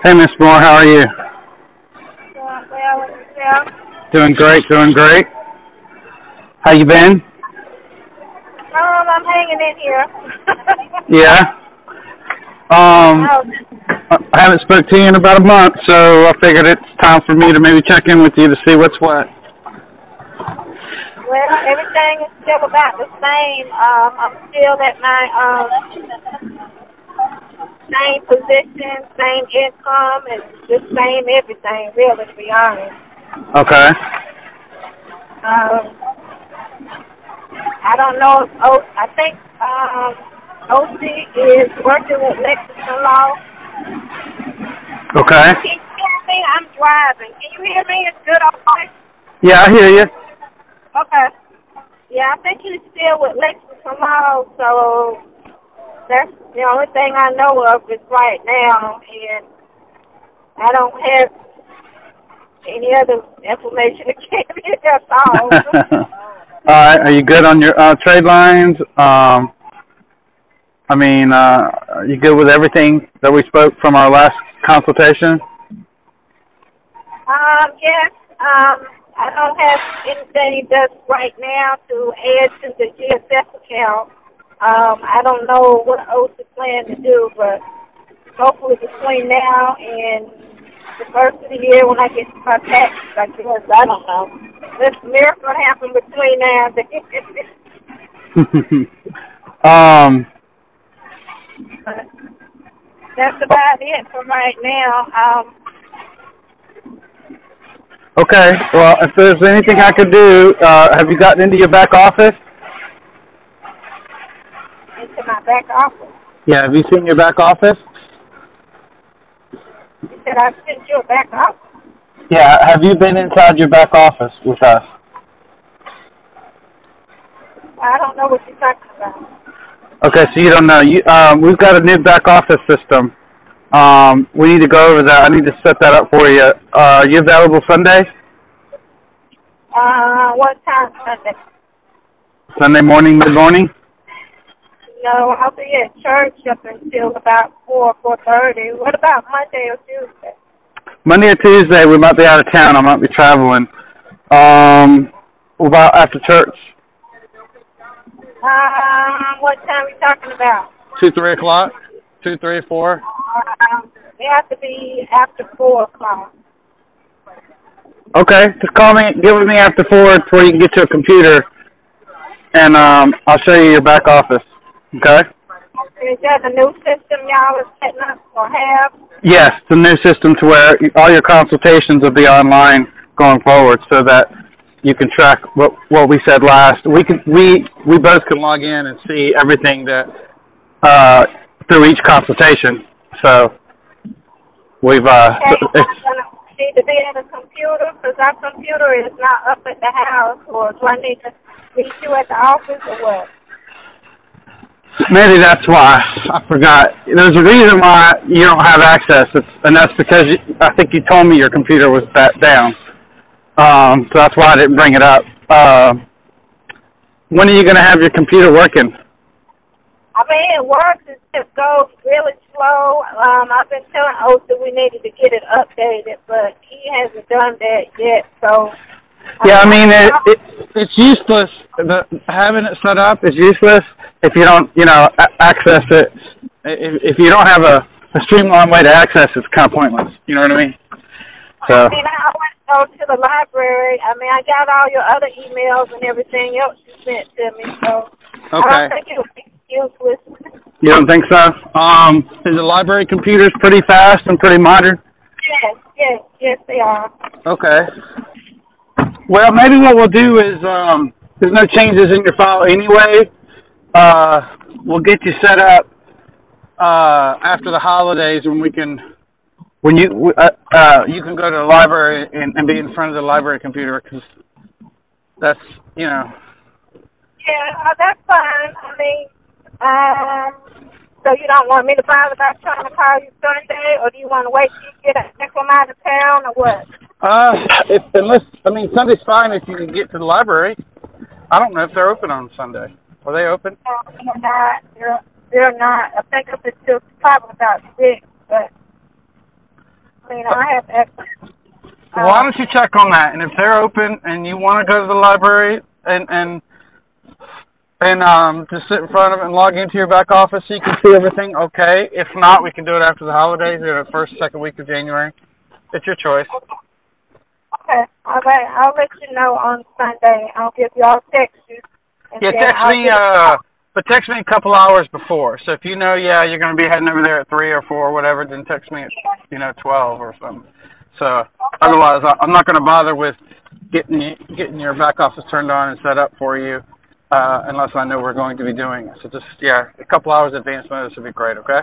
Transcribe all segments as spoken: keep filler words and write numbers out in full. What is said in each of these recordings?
Hey, Miss Moore, how are you? Uh, well, and yourself? Doing great, doing great. How you been? Um, I'm hanging in here. Yeah. Um, Oh, I haven't spoke to you in about a month, so I figured it's time for me to maybe check in with you to see what's what. well, everything is still about the same. Um, I'm still at my um same position, same income, and the same everything, really, to be honest. Okay. Um, I don't know if o- I think um O C is working with Lexington Law. Okay. Can you hear me? I'm driving. Can you hear me? It's good, okay? Yeah, I hear you. Okay. Yeah, I think he's still with Lexington Law, so that's the only thing I know of is right now, and I don't have any other information to give you. That's all. All right. Are you good on your uh, trade lines? Um, I mean, uh, are you good with everything that we spoke from our last consultation? um, yes, um, I don't have anything just right now to add to the G S S account. Um, I don't know what O S I plan to do, but hopefully between now and the first of the year when I get my taxes, I guess, I don't know. This miracle happen between now and then. um, But that's about it for right now. Um, okay. I Well, mean, if there's anything I could do, uh, have you gotten into your back office? into my back office. Yeah. Have you seen your back office? He said, I sent you a back office. Yeah. Have you been inside your back office with us? I don't know what you're talking about. Okay, so you don't know. You, um, we've got a new back office system. Um, we need to go over that. I need to set that up for you. Uh, are you available Sunday? Uh, what time Sunday? Sunday morning, mid-morning? No, I'll be at church up until about four, four thirty. What about Monday or Tuesday? Monday or Tuesday, we might be out of town. I might be traveling. Um, what about after church? Um, what time are we talking about? Two, three o'clock? Two, three, four? Um, it has to be after four o'clock. Okay, just call me, get with me after four before you can get to a computer, and um, I'll show you your back office. Okay? Is that the new system y'all are setting up or have? Yes, the new system to where all your consultations will be online going forward, so that you can track what what we said last. We can we we both can log in and see everything that uh, through each consultation. So we've uh, Okay, so I'm it's going to need to be at a computer because our computer is not up at the house, or do I need to meet you at the office or what? maybe that's why I forgot. There's a reason why you don't have access, it's, and that's because you, I think you told me your computer was that down. Um, so that's why I didn't bring it up. Uh, when are you going to have your computer working? I mean, it works. It just goes really slow. Um, I've been telling Oath that we needed to get it updated, but he hasn't done that yet. So, I Yeah, mean, I I mean, can it, talk. it, it's useless. The, having it set up is useless if you don't, you know, a- access it. If, if you don't have a, a streamlined way to access it, it's kind of pointless. You know what I mean? I So, mean, I went to go to the library. I mean, I got all your other emails and everything else you sent to me. So, I don't okay. think it would be useless. You don't think so? Um, is the library computers pretty fast and pretty modern? Yes, yes, yes, they are. Okay. Well, maybe what we'll do is, um, there's no changes in your file anyway. Uh, we'll get you set up uh, after the holidays when we can, when you uh, uh, you can go to the library and, and be in front of the library computer because that's, you know. Yeah, uh, that's fine. I mean, um, so you don't want me to bother about trying to call you Sunday, or do you want to wait till you get back from out of town, or what? Uh, if, unless, I mean, Sunday's fine if you can get to the library. I don't know if they're open on Sunday. Are they open? No, they're not. They're, they're not. I think up until probably about six, but I mean, I have access. Well, why don't you check on that? And if they're open and you want to go to the library and and and um, just sit in front of it and log into your back office so you can see everything, okay. If not, we can do it after the holidays, or the first, second week of January. It's your choice. Okay. All right. I'll let you know on Sunday. I'll give you. I'll text you. And Yeah, then text I'll me. get- Uh, but text me a couple hours before. So if you know, yeah, you're going to be heading over there at three or four or whatever, then text me at you know twelve or something. So Okay. otherwise, I- I'm not going to bother with getting you, getting your back office turned on and set up for you uh, unless I know we're going to be doing it. So just yeah, a couple hours advance notice would be great. Okay.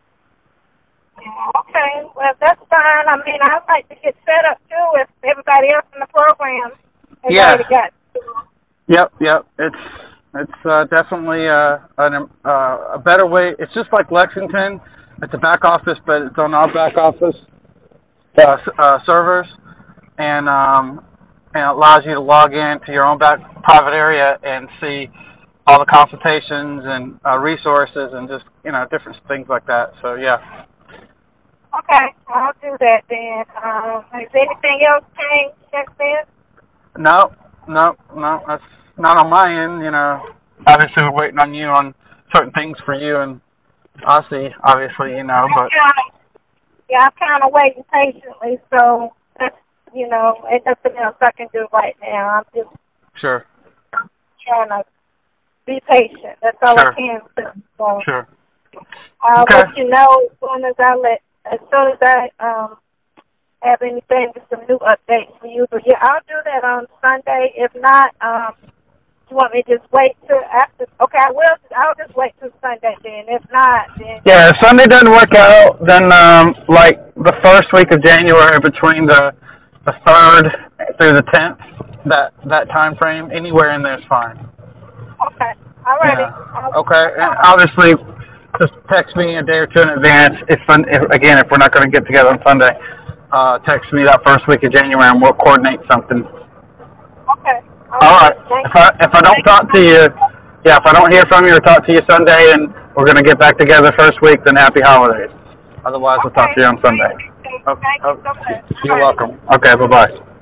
Okay. Well, that's fine. I mean, I'd like to get set up too if everybody else in the program has Yeah. already got. Yep, yep. It's it's uh, definitely uh, an, uh, a better way. It's just like Lexington. It's a back office, but it's on our back office uh, uh, servers, and um, and it allows you to log in to your own back private area and see all the consultations and uh, resources and just you know different things like that. So yeah. Okay, I'll do that then. Um, has anything else changed since then? No, no, no. That's not on my end. You know, obviously we're waiting on you on certain things for you and Aussie, obviously, you know, but Yeah, I'm kind of waiting patiently, so that's, you know, ain't nothing else I can do right now. I'm just sure, trying to be patient. That's all sure, I can do. So sure. I'll Okay. let you know as soon as I let, as soon as I um have anything with some new updates for you. But yeah, I'll do that on Sunday. If not, um, you want me to just wait till after? Okay, I will. I'll just wait till Sunday then. If not, then Yeah, if Sunday doesn't work out, then um, like the first week of January, between the the third through the tenth, that that time frame, anywhere in there is fine. okay, all righty. Yeah. Okay. And obviously, just text me a day or two in advance. If, if again, if we're not going to get together on Sunday, uh, text me that first week of January, and we'll coordinate something. Okay. All All right. right. Thank If I if I don't talk to you, yeah, if I don't hear from you or talk to you Sunday, and we're gonna get back together first week, then happy holidays. Otherwise, we'll talk to you on Sunday. you. Oh, Thank you oh, so much. you're welcome. Okay. Bye bye.